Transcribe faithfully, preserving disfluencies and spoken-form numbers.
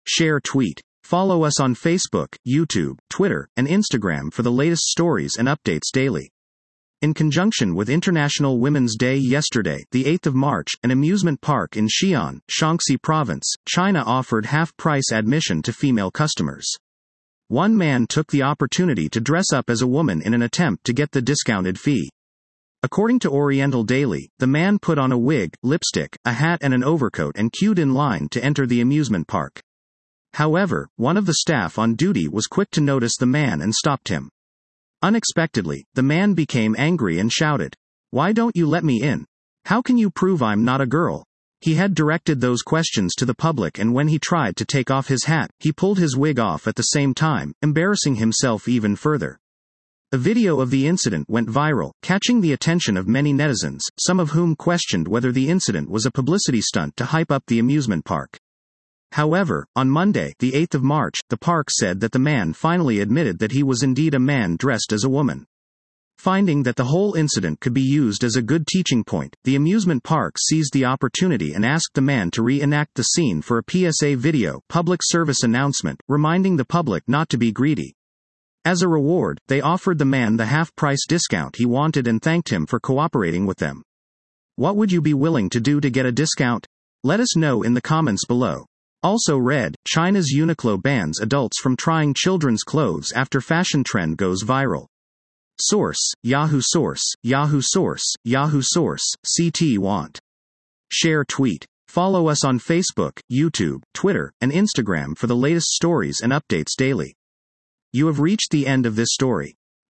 Share tweet. Follow us on Facebook, YouTube, Twitter, and Instagram for the latest stories and updates daily. In conjunction with International Women's Day yesterday, the eighth of March, an amusement park in Xi'an, Shaanxi Province, China offered half-price admission to female customers. One man took the opportunity to dress up as a woman in an attempt to get the discounted fee. According to Oriental Daily, the man put on a wig, lipstick, a hat and an overcoat and queued in line to enter the amusement park. However, one of the staff on duty was quick to notice the man and stopped him. Unexpectedly, the man became angry and shouted, "Why don't you let me in? How can you prove I'm not a girl?" He had directed those questions to the public, and when he tried to take off his hat, he pulled his wig off at the same time, embarrassing himself even further. A video of the incident went viral, catching the attention of many netizens, some of whom questioned whether the incident was a publicity stunt to hype up the amusement park. However, on Monday, the eighth of March, the park said that the man finally admitted that he was indeed a man dressed as a woman. Finding that the whole incident could be used as a good teaching point, the amusement park seized the opportunity and asked the man to reenact the scene for a P S A video, public service announcement, reminding the public not to be greedy. As a reward, they offered the man the half-price discount he wanted and thanked him for cooperating with them. What would you be willing to do to get a discount? Let us know in the comments below. Also read, China's Uniqlo bans adults from trying children's clothes after fashion trend goes viral. Source, Yahoo Source, Yahoo Source, Yahoo Source, C T Want. Share tweet. Follow us on Facebook, YouTube, Twitter, and Instagram for the latest stories and updates daily. You have reached the end of this story.